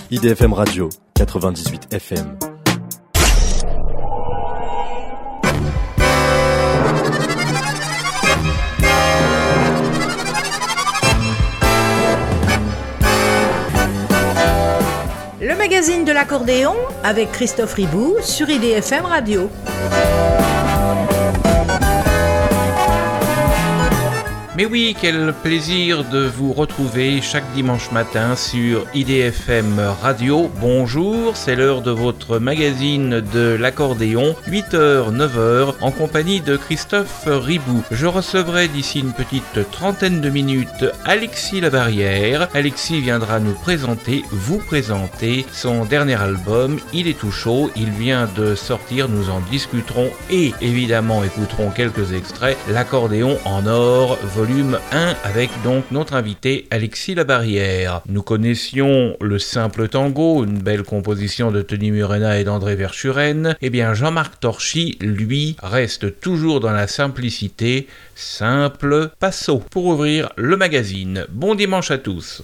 IDFM Radio, 98 FM. Le magazine de l'accordéon avec Christophe Ribou sur IDFM Radio. Mais oui, quel plaisir de vous retrouver chaque dimanche matin sur IDFM Radio. Bonjour, c'est l'heure de votre magazine de l'accordéon, 8h, 9h, en compagnie de Christophe Ribou. Je recevrai d'ici une petite trentaine de minutes Alexis Labarrière. Alexis viendra nous vous présenter son dernier album, Il est tout chaud. Il vient de sortir, nous en discuterons et évidemment écouterons quelques extraits. L'accordéon en or, volume 1 avec donc notre invité Alexis Labarrière. Nous connaissions le simple tango, une belle composition de Tony Murena et d'André Verschuren. Eh bien Jean-Marc Torchy, lui, reste toujours dans la simplicité, simple passo. Pour ouvrir le magazine. Bon dimanche à tous.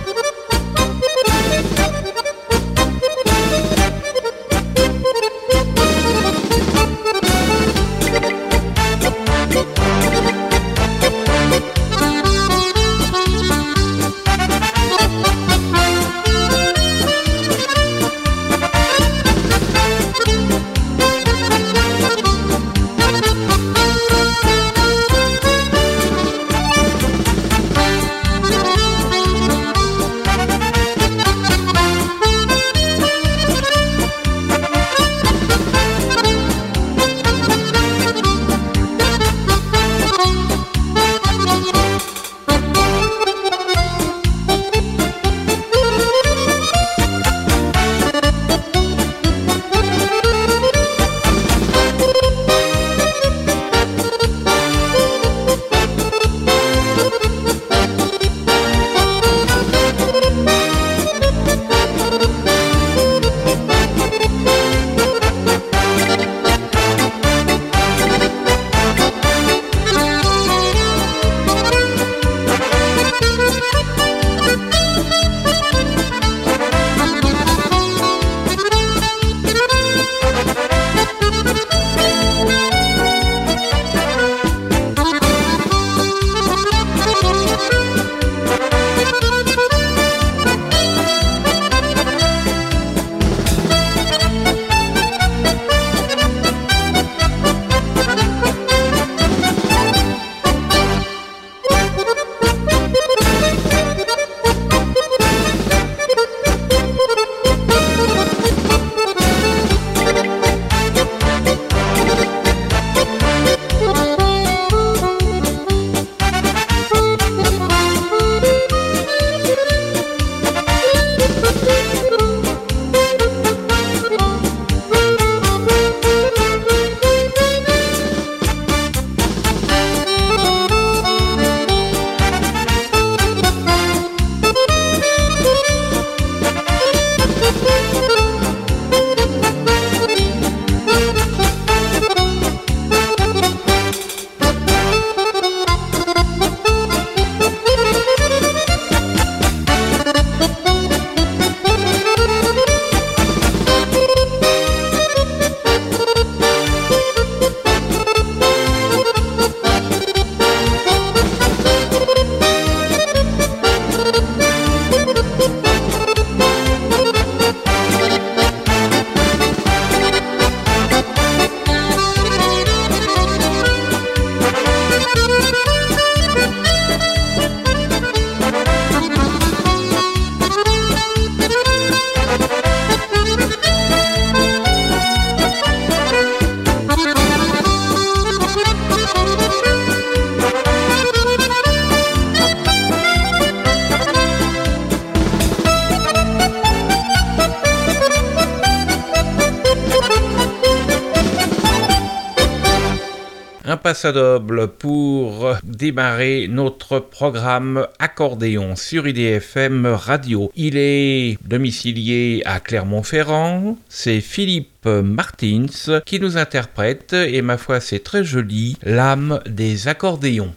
Un passe double pour démarrer notre programme accordéon sur IDFM Radio. Il est domicilié à Clermont-Ferrand. C'est Philippe Martins qui nous interprète, et ma foi c'est très joli, l'âme des accordéons.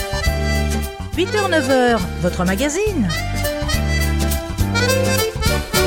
8h-9h, votre magazine.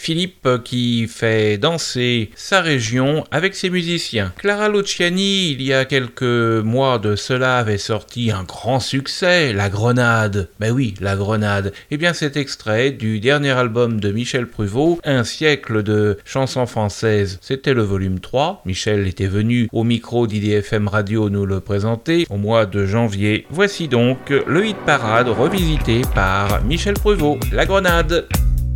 Philippe qui fait danser sa région avec ses musiciens. Clara Luciani, il y a quelques mois de cela, avait sorti un grand succès, La Grenade. Ben oui, La Grenade. Eh bien, cet extrait du dernier album de Michel Pruvot, Un siècle de chansons françaises, c'était le volume 3. Michel était venu au micro d'IDFM Radio nous le présenter au mois de janvier. Voici donc le hit parade revisité par Michel Pruvot, La Grenade.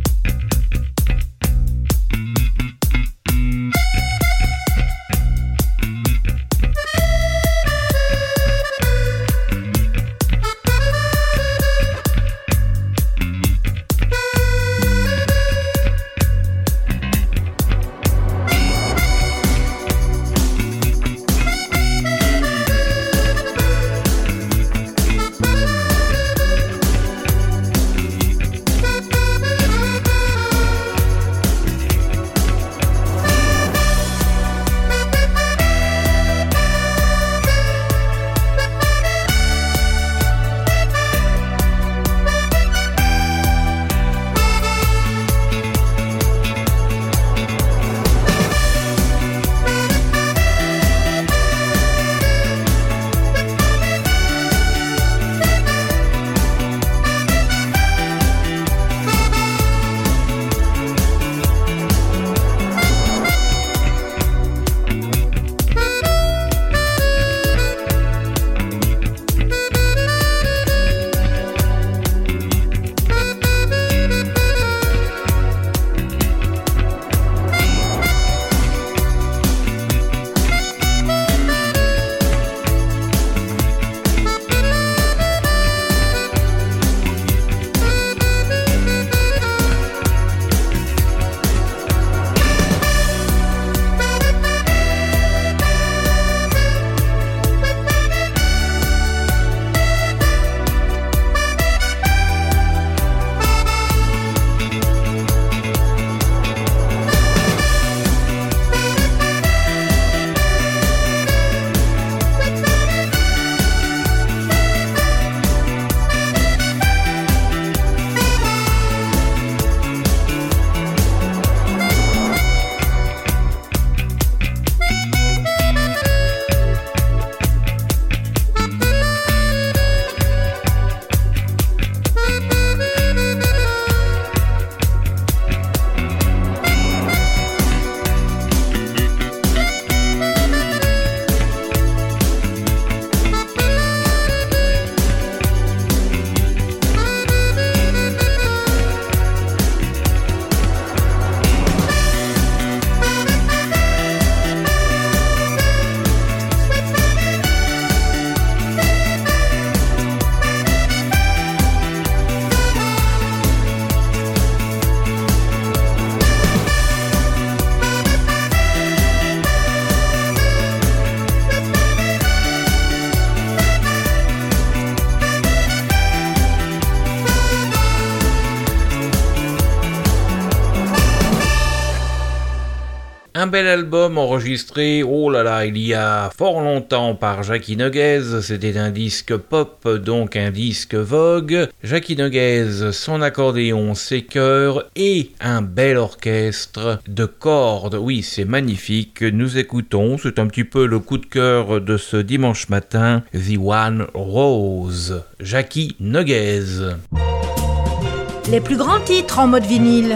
Un bel album enregistré, oh là là, il y a fort longtemps par Jackie Noguez. C'était un disque pop, donc un disque Vogue. Jackie Noguez, son accordéon, ses chœurs et un bel orchestre de cordes. Oui, c'est magnifique. Nous écoutons, c'est un petit peu le coup de cœur de ce dimanche matin, The One Rose, Jackie Noguez. Les plus grands titres en mode vinyle.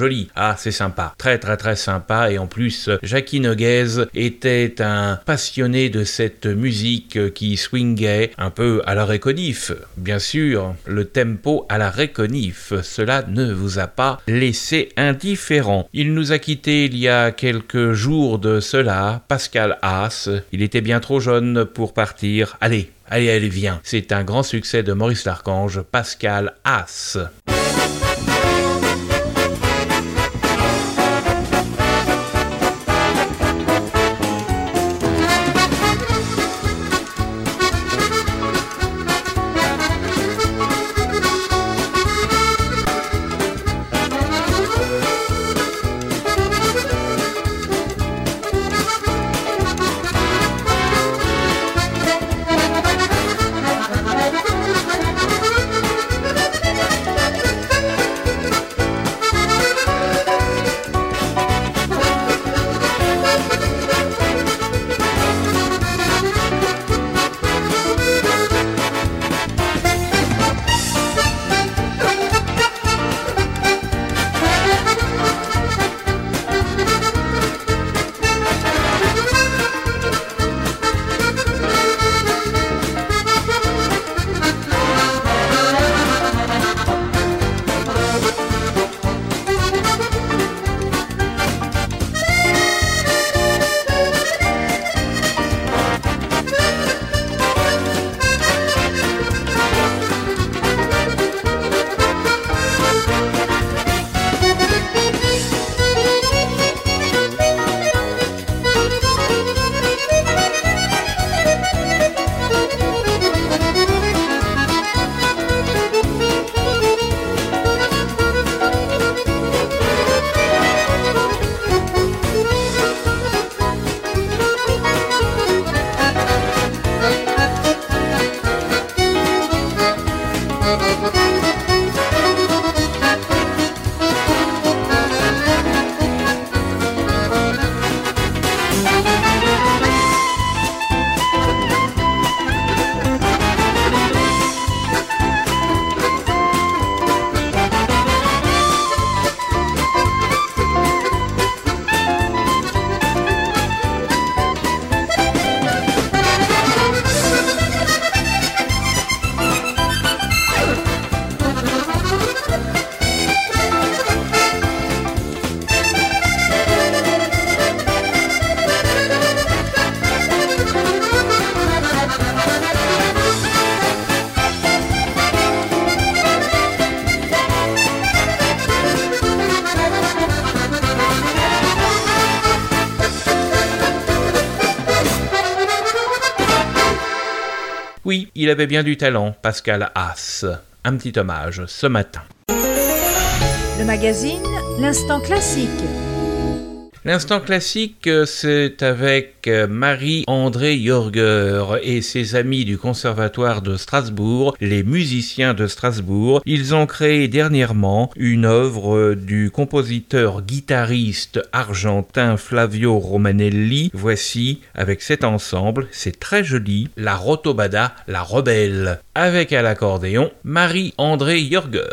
joli. Ah, c'est sympa. Très très très sympa. Et en plus, Jackie Noguez était un passionné de cette musique qui swingait un peu à la Réconif. Bien sûr, le tempo à la Réconif. Cela ne vous a pas laissé indifférent. Il nous a quittés il y a quelques jours de cela, Pascal Haas. Il était bien trop jeune pour partir. Allez, viens. C'est un grand succès de Maurice Larchange, Pascal Haas. Oui, il avait bien du talent, Pascal Haas. Un petit hommage ce matin. Le magazine L'Instant Classique. L'instant classique, c'est avec Marie-André Jörger et ses amis du Conservatoire de Strasbourg, les musiciens de Strasbourg. Ils ont créé dernièrement une œuvre du compositeur-guitariste argentin Flavio Romanelli. Voici, avec cet ensemble, c'est très joli, la Rotobada, la Rebelle, avec à l'accordéon Marie-André Jörger.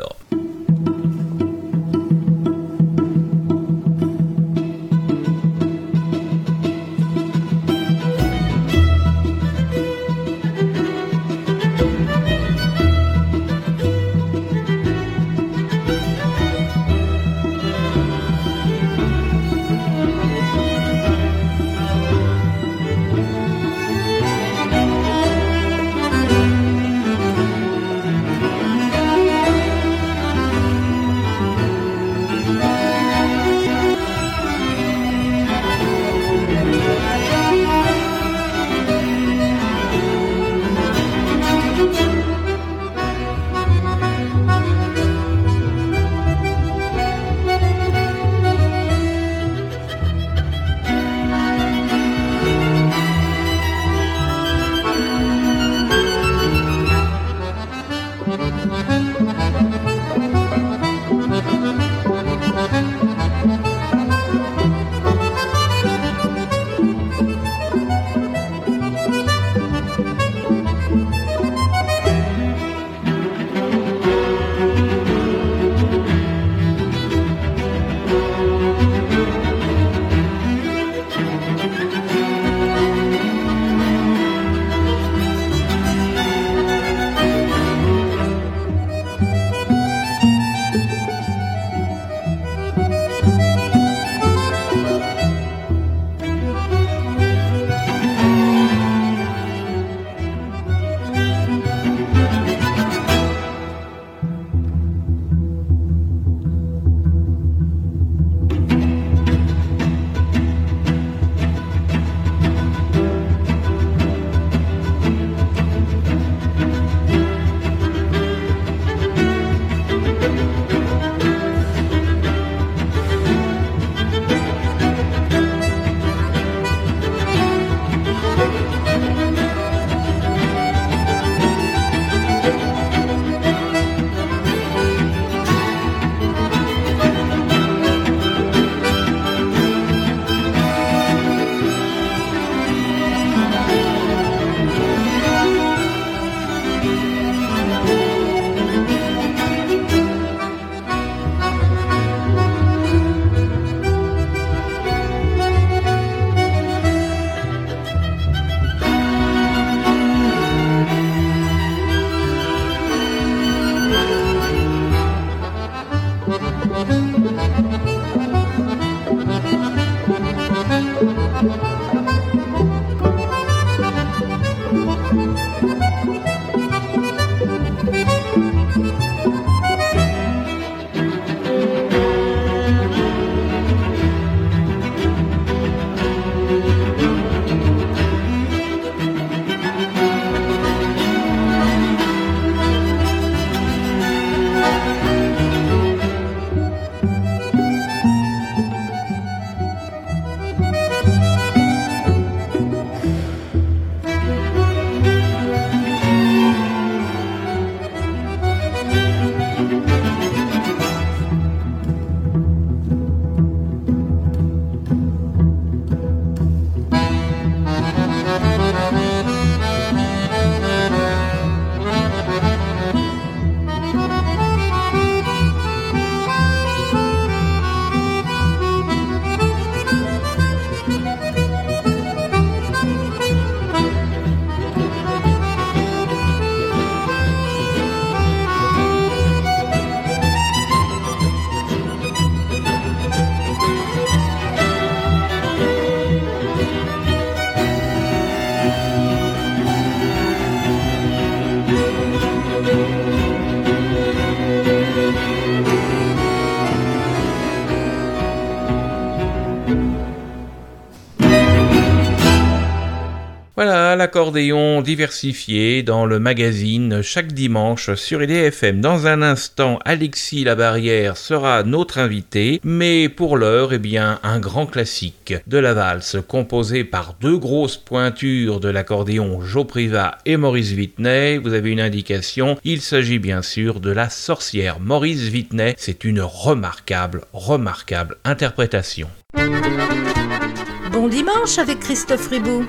l'accordéon diversifié dans le magazine chaque dimanche sur IDFM. Dans un instant, Alexis Labarrière sera notre invité, mais pour l'heure, un grand classique de la valse composé par deux grosses pointures de l'accordéon Joe Privat et Maurice Vitnet. Vous avez une indication, il s'agit bien sûr de La Sorcière. Maurice Vitnet, c'est une remarquable interprétation. Bon dimanche avec Christophe Ribou.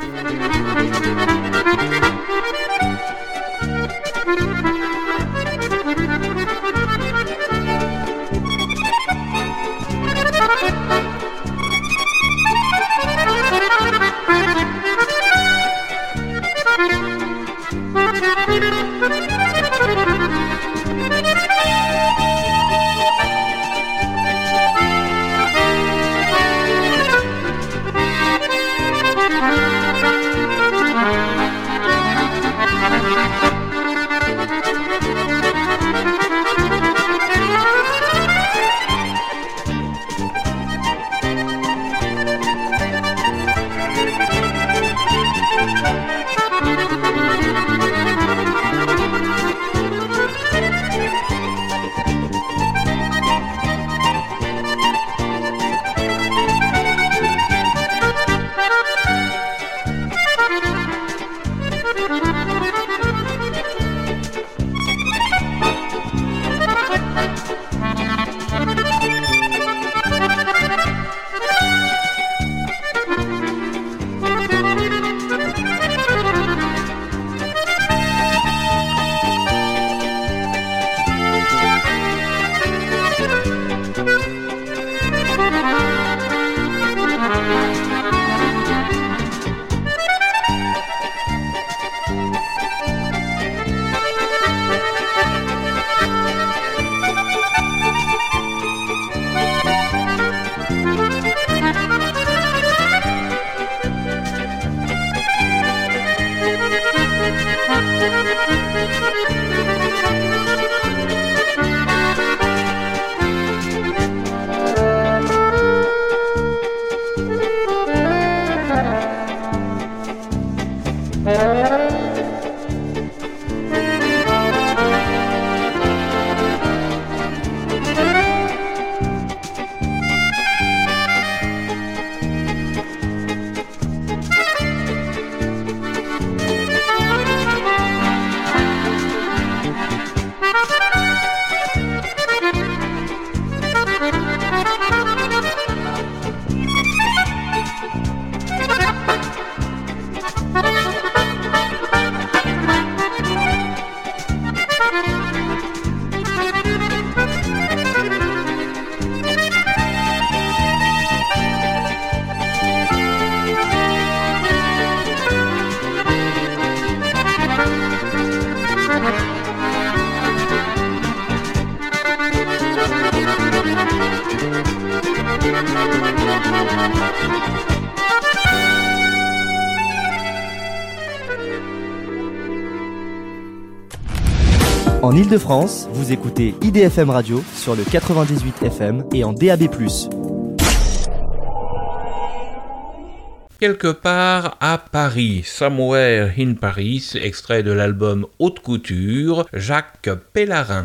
En Ile-de-France, vous écoutez IDFM Radio sur le 98 FM et en DAB+. Quelque part à Paris, Somewhere in Paris, extrait de l'album Haute Couture, Jacques Pellarin.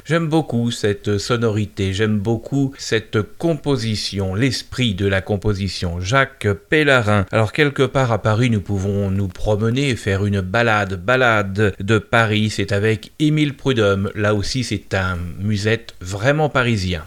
J'aime beaucoup cette sonorité, j'aime beaucoup cette composition, l'esprit de la composition. Jacques Pellarin. Alors quelque part à Paris, nous pouvons nous promener et faire une balade de Paris. C'est avec Émile Prudhomme. Là aussi, c'est un musette vraiment parisien.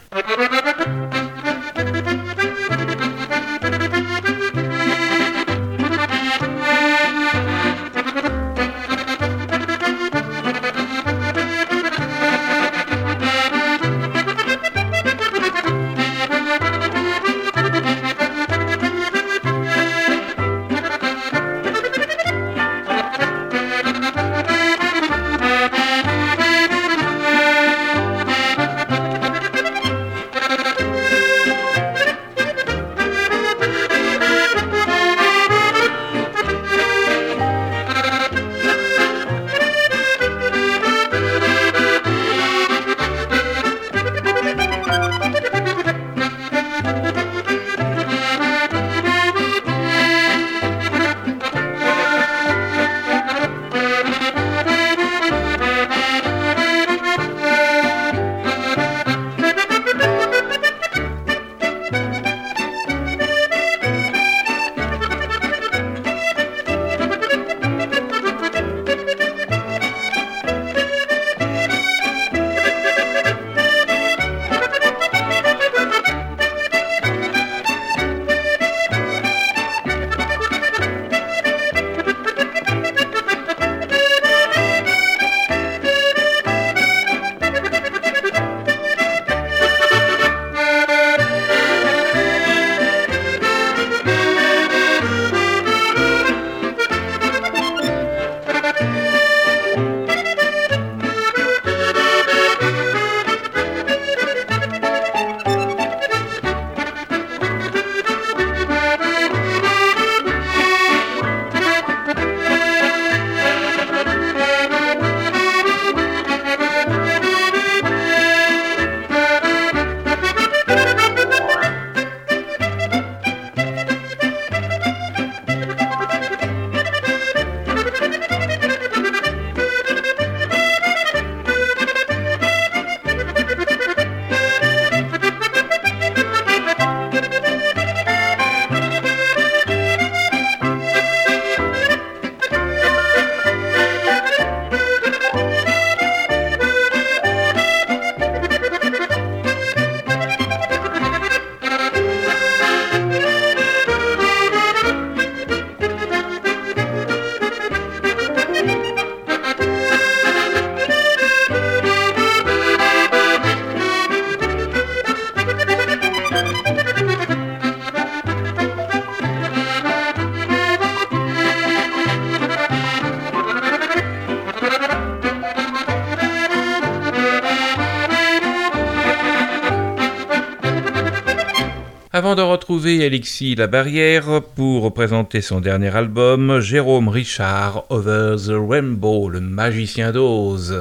Avant de retrouver Alexis Labarrière pour présenter son dernier album, Jérôme Richard, Over the Rainbow, le magicien d'Oz.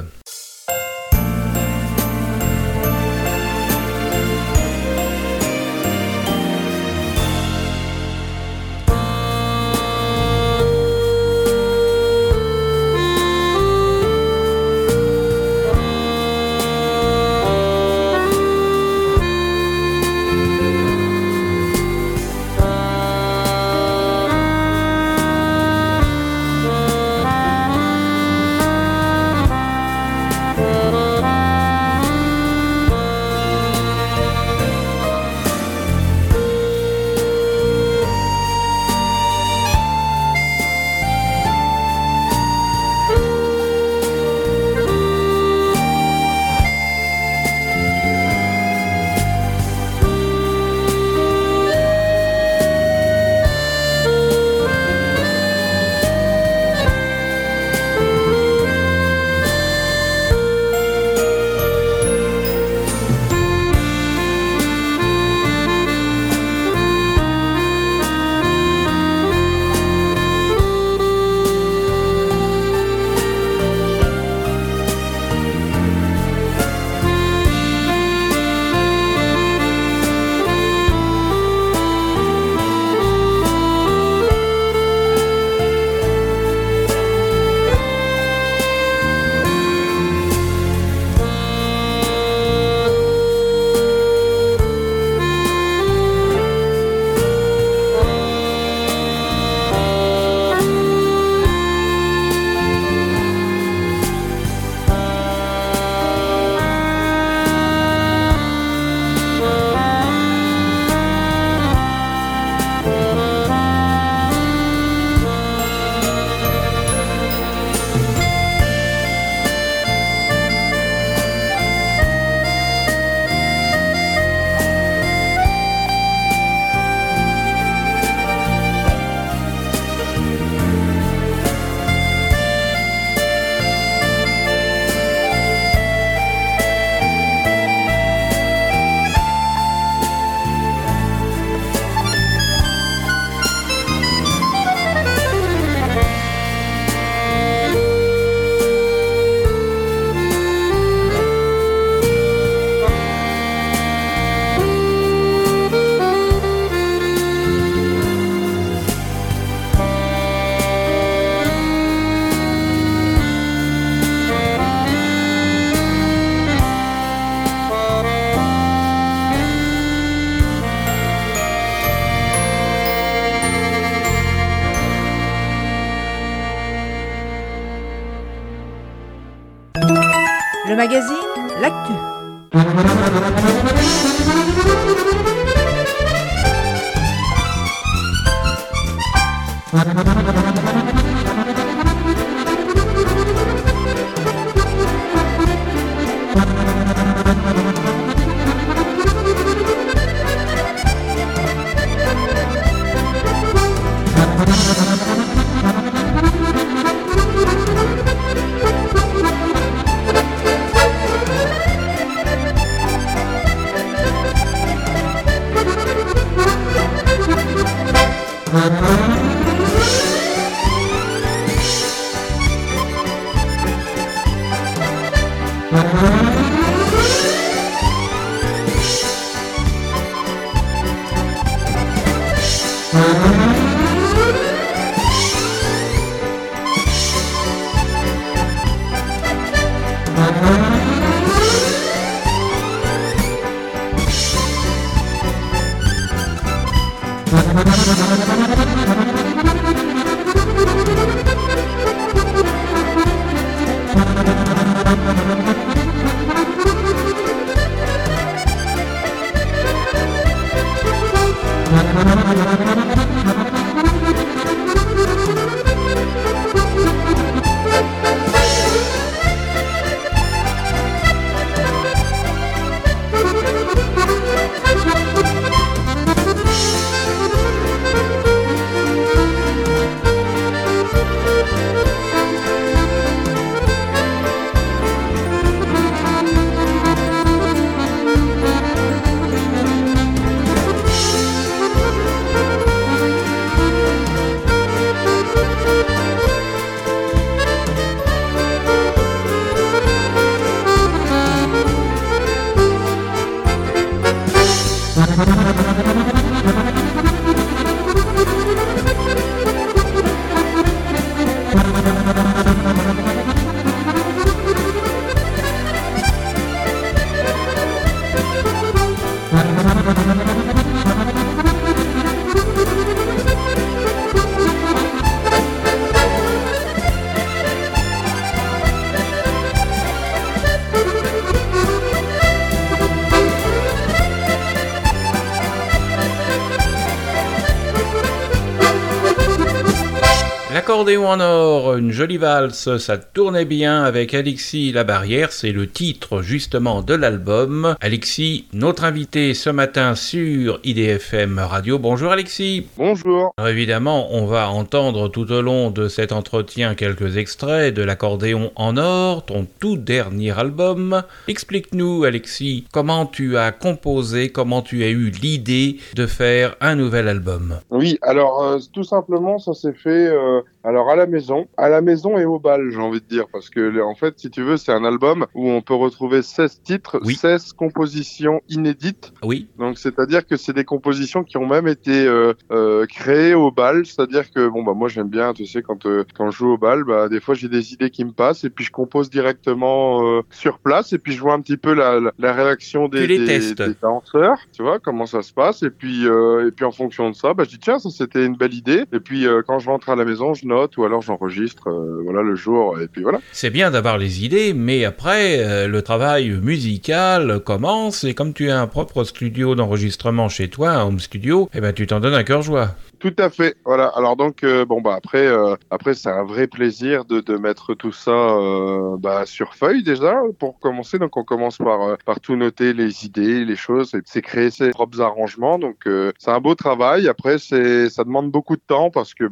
magazine, l'actu. L'accordéon en or, une jolie valse, ça tournait bien avec Alexis Labarrière, c'est le titre justement de l'album. Alexis, notre invité ce matin sur IDFM Radio. Bonjour Alexis. Bonjour. Alors évidemment, on va entendre tout au long de cet entretien quelques extraits de l'accordéon en or, ton tout dernier album. Explique-nous Alexis, comment tu as composé, comment tu as eu l'idée de faire un nouvel album. Oui, alors tout simplement ça s'est fait alors à la maison et au bal, j'ai envie de dire, parce que en fait, si tu veux, c'est un album où on peut retrouver 16 titres, oui. 16 compositions inédites. Oui. Donc c'est-à-dire que c'est des compositions qui ont même été créées au bal, c'est-à-dire que moi j'aime bien, tu sais, quand je joue au bal, des fois j'ai des idées qui me passent et puis je compose directement sur place et puis je vois un petit peu la réaction des danseurs, tu vois, comment ça se passe et puis en fonction de ça, je dis tiens, ça c'était une belle idée et puis quand je rentre à la maison, je note ou alors j'enregistre le jour et puis voilà. C'est bien d'avoir les idées, mais après le travail musical commence et comme tu as un propre studio d'enregistrement chez toi, un home studio, tu t'en donnes un cœur joie. Tout à fait, voilà. Alors donc après c'est un vrai plaisir de mettre tout ça sur feuille déjà pour commencer. Donc on commence par tout noter, les idées, les choses, et c'est créer ses propres arrangements. Donc c'est un beau travail. Après ça demande beaucoup de temps parce que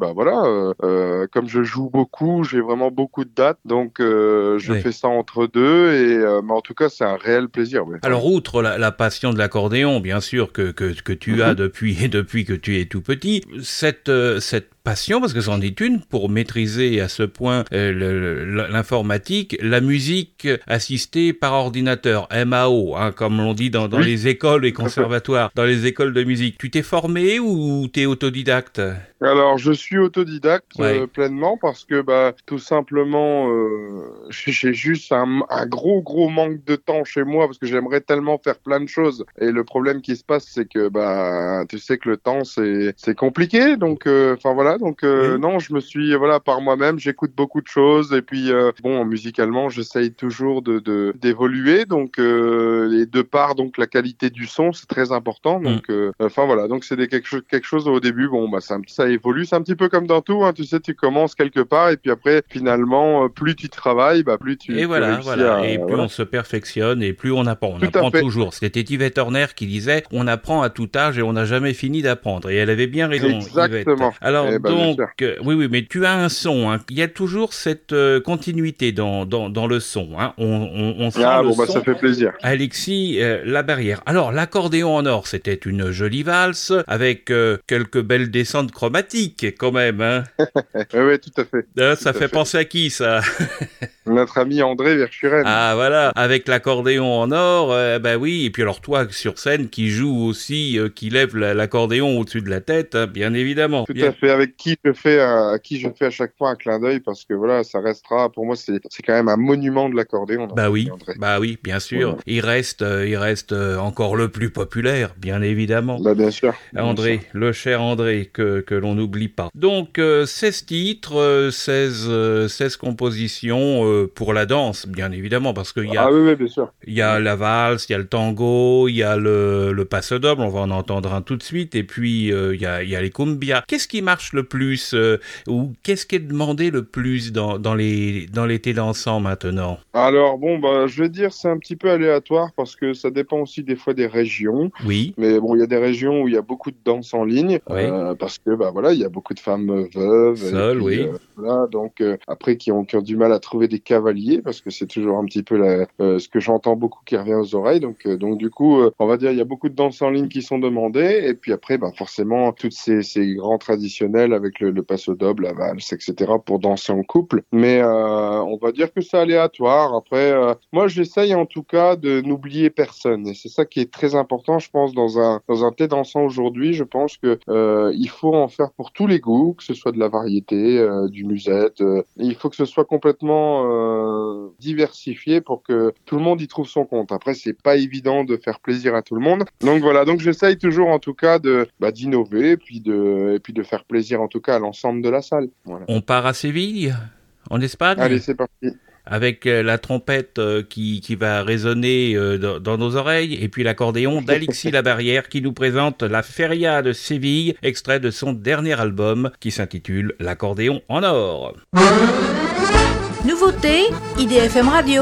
comme je joue beaucoup, j'ai vraiment beaucoup de dates. Donc je fais ça entre deux mais en tout cas c'est un réel plaisir. Oui. Alors outre la passion de l'accordéon, bien sûr que tu as depuis que tu es tout petit. Cette passion, parce que c'en est une, pour maîtriser à ce point l'informatique, la musique assistée par ordinateur, MAO, comme on dit dans les écoles et conservatoires, dans les écoles de musique. Tu t'es formé ou t'es autodidacte ? Alors, je suis autodidacte pleinement parce que tout simplement, j'ai juste un gros manque de temps chez moi parce que j'aimerais tellement faire plein de choses. Et le problème qui se passe, c'est que tu sais que le temps c'est compliqué. Donc, voilà. Donc non, je me suis par moi-même, j'écoute beaucoup de choses et puis musicalement, j'essaye toujours d'évoluer. Donc et de part donc la qualité du son, c'est très important. Donc donc c'est quelque chose au début. Ça évolue, c'est un petit peu comme dans tout. Hein, tu sais, tu commences quelque part et puis après finalement, plus tu travailles, plus tu. Et voilà. Et plus on se perfectionne et plus on apprend. On apprend toujours. C'était Yvette Horner qui disait on apprend à tout âge et on n'a jamais fini d'apprendre. Et elle avait bien raison. Exactement. Yvette. Alors oui, mais tu as un son. Hein. Il y a toujours cette continuité dans le son. Hein. On sent le son. Ça fait plaisir. Alexis Labarrière. Alors l'accordéon en or, c'était une jolie valse avec quelques belles descentes chromatiques quand même. Hein. Oui, tout à fait. Ça fait penser à qui ça? Notre ami André Verschuren. Ah voilà, avec l'accordéon en or, oui, et puis alors toi sur scène qui joue aussi, qui lève l'accordéon au-dessus de la tête, hein, bien évidemment. Tout à fait, avec qui je fais à chaque fois un clin d'œil parce que ça restera, pour moi c'est quand même un monument de l'accordéon. Oui, bien sûr. Voilà. Il reste encore le plus populaire, bien évidemment. Bien sûr. André, le cher André, que l'on n'oublie pas. Donc 16 titres, 16 compositions pour la danse, bien évidemment, parce qu'il y a, bien sûr. Il y a la valse, il y a le tango, il y a le paso doble, on va en entendre un tout de suite, et puis il y a les cumbias. Qu'est-ce qui marche le plus ou qu'est-ce qui est demandé le plus dans l'été dansant maintenant? Alors je vais dire c'est un petit peu aléatoire parce que ça dépend aussi des fois des régions. Oui. Mais il y a des régions où il y a beaucoup de danse en ligne parce que il y a beaucoup de femmes veuves. Seules, oui. Donc après qui ont du mal à trouver des cavaliers parce que c'est toujours un petit peu ce que j'entends beaucoup qui revient aux oreilles. Donc du coup, on va dire il y a beaucoup de danses en ligne qui sont demandées et puis après forcément toutes ces grands traditionnels avec le paso doble, la valse, etc. pour danser en couple. Mais on va dire que c'est aléatoire. Après, moi j'essaye en tout cas de n'oublier personne et c'est ça qui est très important, je pense, dans un thé dansant aujourd'hui. Je pense que il faut en faire pour tous les goûts, que ce soit de la variété, du musette. Il faut que ce soit complètement diversifié pour que tout le monde y trouve son compte. Après, c'est pas évident de faire plaisir à tout le monde. Donc voilà, donc j'essaye toujours en tout cas d'innover et puis de faire plaisir en tout cas à l'ensemble de la salle. Voilà. On part à Séville, en Espagne. Allez, c'est parti. Avec la trompette qui va résonner dans nos oreilles, et puis l'accordéon d'Alexis Labarrière qui nous présente la Feria de Séville, extrait de son dernier album qui s'intitule L'accordéon en or. Nouveauté, IDFM Radio.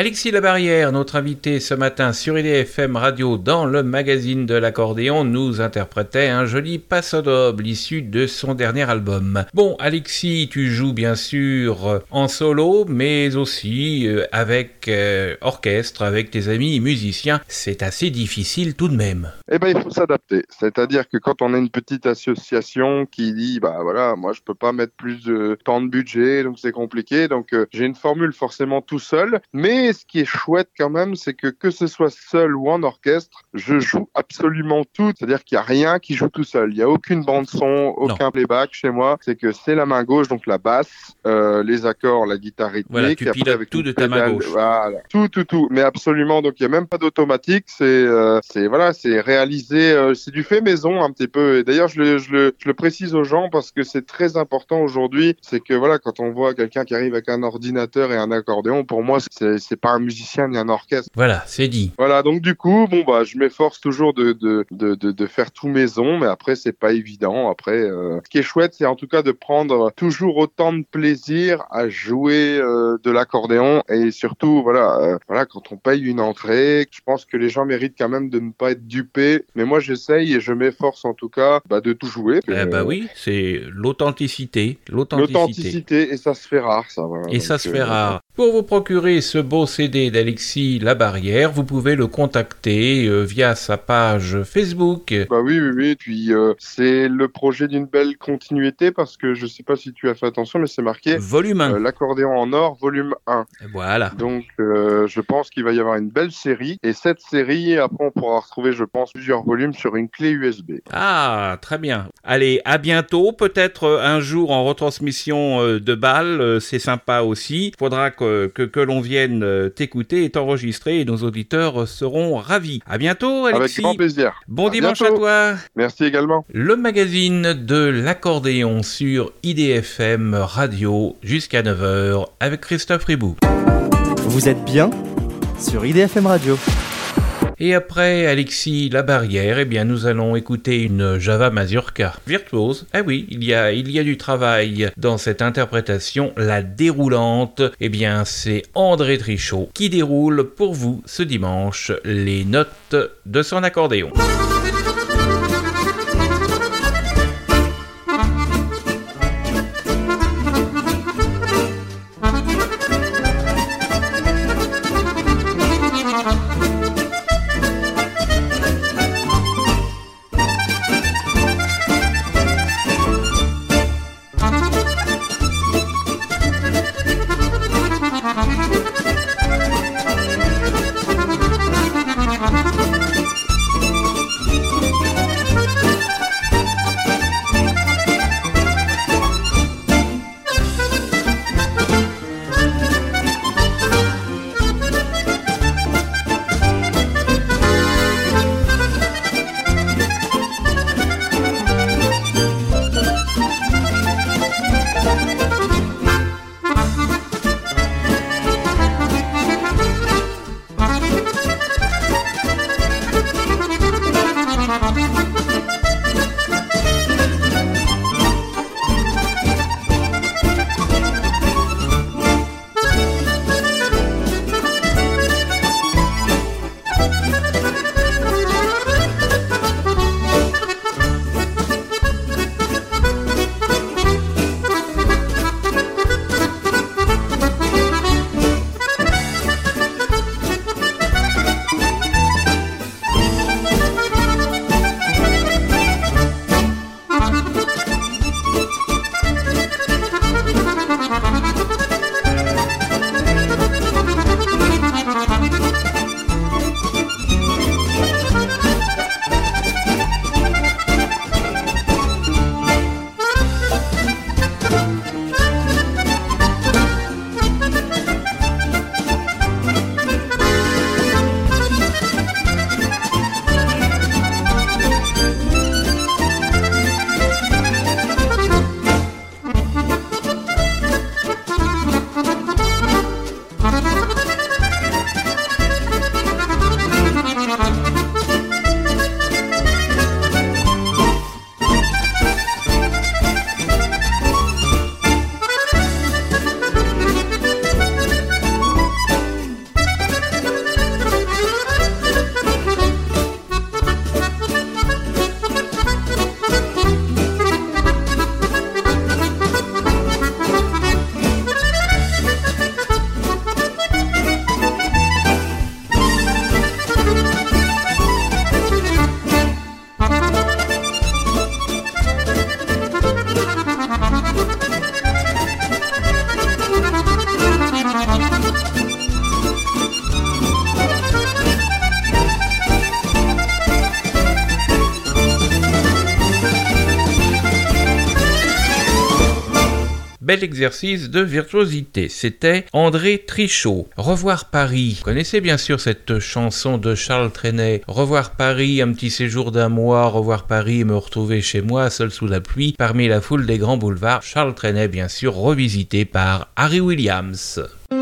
Alexis Labarrière, notre invité ce matin sur IDFM Radio dans le magazine de l'accordéon, nous interprétait un joli passo doble issu de son dernier album. Bon, Alexis, tu joues bien sûr en solo, mais aussi avec orchestre, avec tes amis musiciens. C'est assez difficile tout de même. Eh ben, il faut s'adapter. C'est-à-dire que quand on a une petite association qui dit, bah voilà, moi je peux pas mettre plus de temps de budget, donc c'est compliqué. Donc j'ai une formule forcément tout seul. Mais ce qui est chouette quand même, c'est que ce soit seul ou en orchestre, je joue absolument tout. C'est-à-dire qu'il y a rien qui joue tout seul. Il y a aucune bande son, aucun playback chez moi. C'est que c'est la main gauche, donc la basse, les accords, la guitare rythmique. Voilà, tu pilotes avec tout de ta main gauche. Voilà, tout. Mais absolument. Donc il y a même pas d'automatique. C'est réalisé. C'est du fait maison un petit peu. Et d'ailleurs, je le précise aux gens parce que c'est très important aujourd'hui. C'est que voilà, quand on voit quelqu'un qui arrive avec un ordinateur et un accordéon, pour moi, c'est pas un musicien ni un orchestre. Voilà, c'est dit. Voilà, donc du coup, bon bah, je m'efforce toujours de faire tout maison, mais après c'est pas évident. Après, ce qui est chouette, c'est en tout cas de prendre toujours autant de plaisir à jouer de l'accordéon et surtout, voilà, quand on paye une entrée, je pense que les gens méritent quand même de ne pas être dupés. Mais moi, j'essaye et je m'efforce en tout cas de tout jouer. Oui, c'est l'authenticité. L'authenticité, et ça se fait rare, ça. Voilà. Et donc, ça se fait rare. Pour vous procurer ce beau CD d'Alexis Labarrière, vous pouvez le contacter via sa page Facebook. Bah oui. Puis c'est le projet d'une belle continuité parce que je sais pas si tu as fait attention, mais c'est marqué Volume 1. L'accordéon en or, volume 1. Voilà. Donc je pense qu'il va y avoir une belle série. Et cette série, après on pourra retrouver, je pense, plusieurs volumes sur une clé USB. Ah, très bien. Allez, à bientôt. Peut-être un jour en retransmission de Bâle. C'est sympa aussi. Faudra que l'on vienne t'écouter et t'enregistrer et nos auditeurs seront ravis. À bientôt, Alexis. Avec grand plaisir. Bon dimanche à toi. Merci également. Le magazine de l'accordéon sur IDFM Radio jusqu'à 9h avec Christophe Ribou. Vous êtes bien sur IDFM Radio. Et après Alexis Labarrière, eh bien nous allons écouter une Java Mazurka virtuose. Eh oui, il y a du travail dans cette interprétation, la déroulante. Eh bien c'est André Trichot qui déroule pour vous ce dimanche les notes de son accordéon. Bel exercice de virtuosité. C'était André Trichot. Revoir Paris. Vous connaissez bien sûr cette chanson de Charles Trenet. Revoir Paris, un petit séjour d'un mois. Revoir Paris et me retrouver chez moi, seul sous la pluie, parmi la foule des grands boulevards. Charles Trenet, bien sûr, revisité par Harry Williams.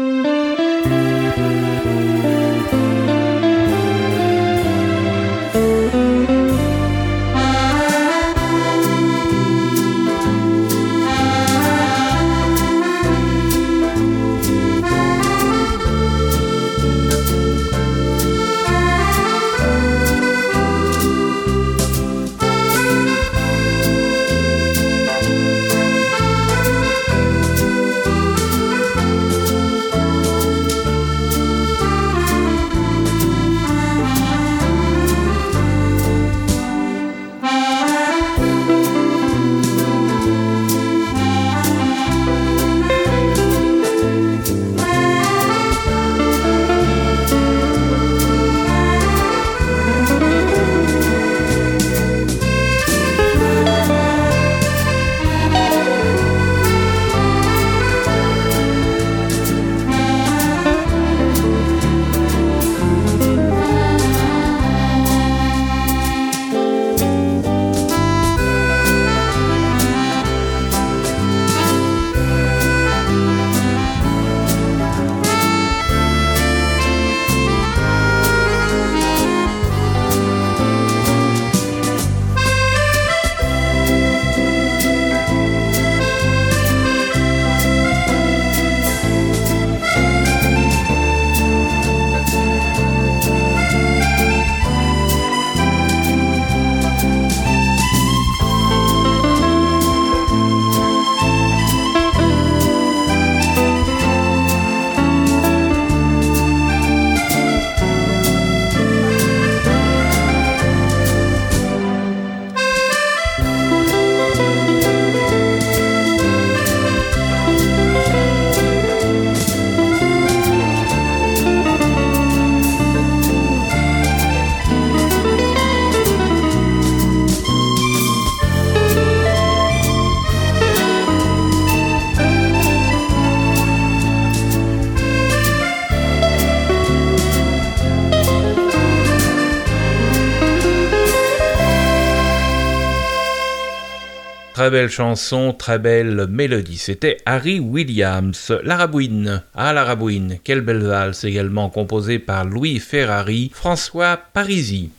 Très belle chanson, très belle mélodie. C'était Harry Williams. La Rabouine. Ah, La Rabouine. Quelle belle valse également composée par Louis Ferrari, François Parisi.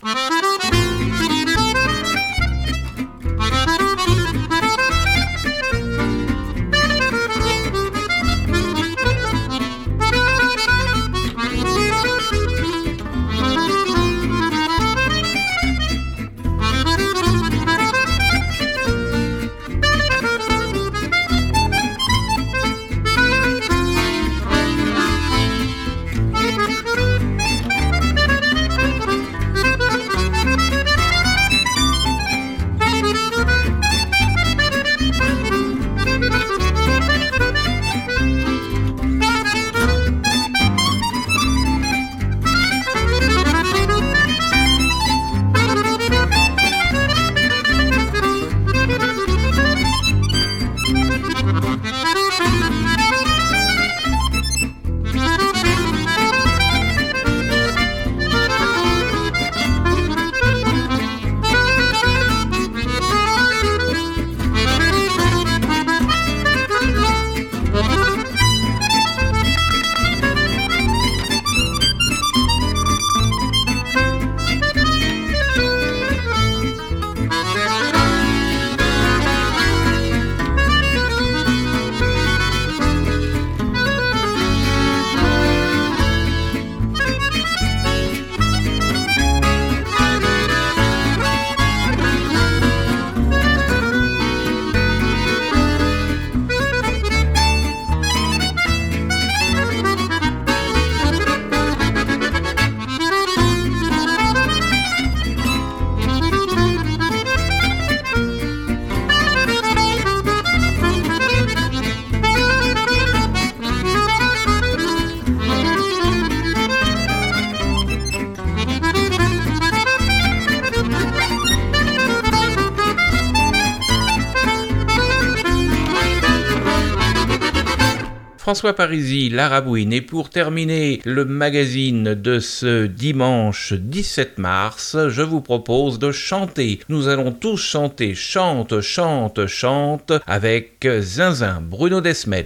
François Parisi, La Rabouine. Et pour terminer le magazine de ce dimanche 17 mars, je vous propose de chanter. Nous allons tous chanter Chante, chante, chante avec Zinzin, Bruno Desmet.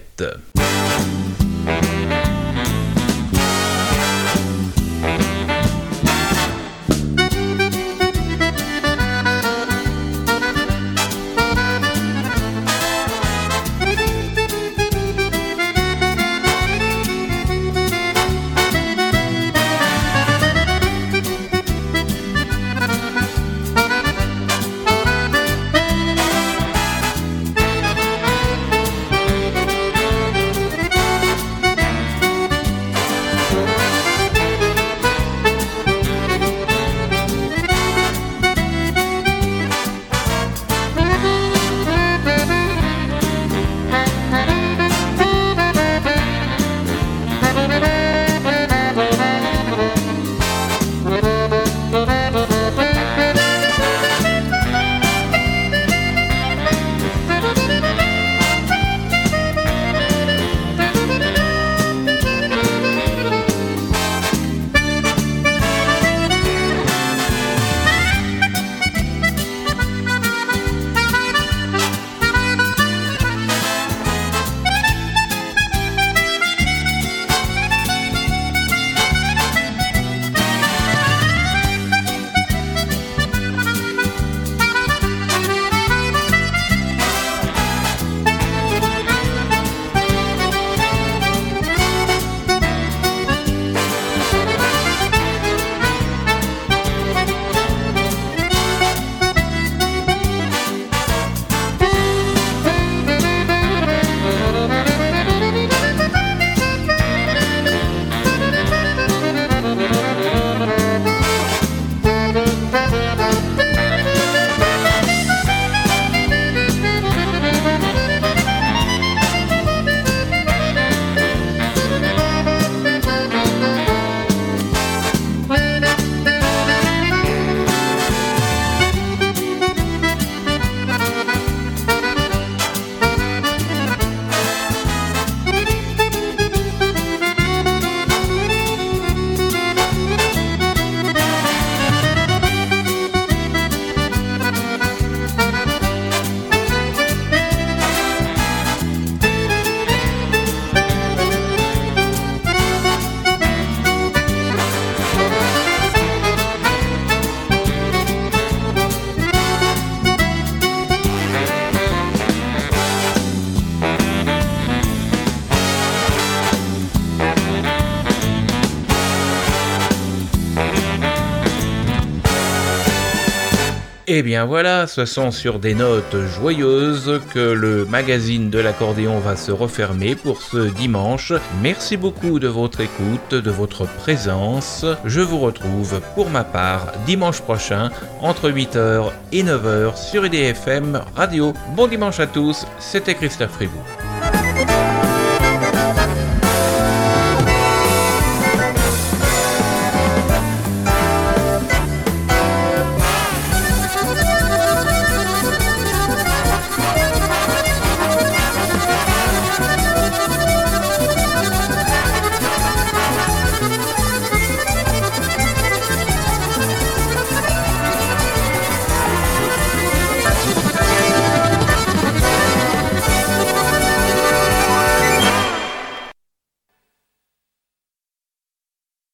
Et bien voilà, ce sont sur des notes joyeuses que le magazine de l'accordéon va se refermer pour ce dimanche. Merci beaucoup de votre écoute, de votre présence. Je vous retrouve pour ma part dimanche prochain entre 8h et 9h sur IDFM Radio. Bon dimanche à tous, c'était Christophe Fribou.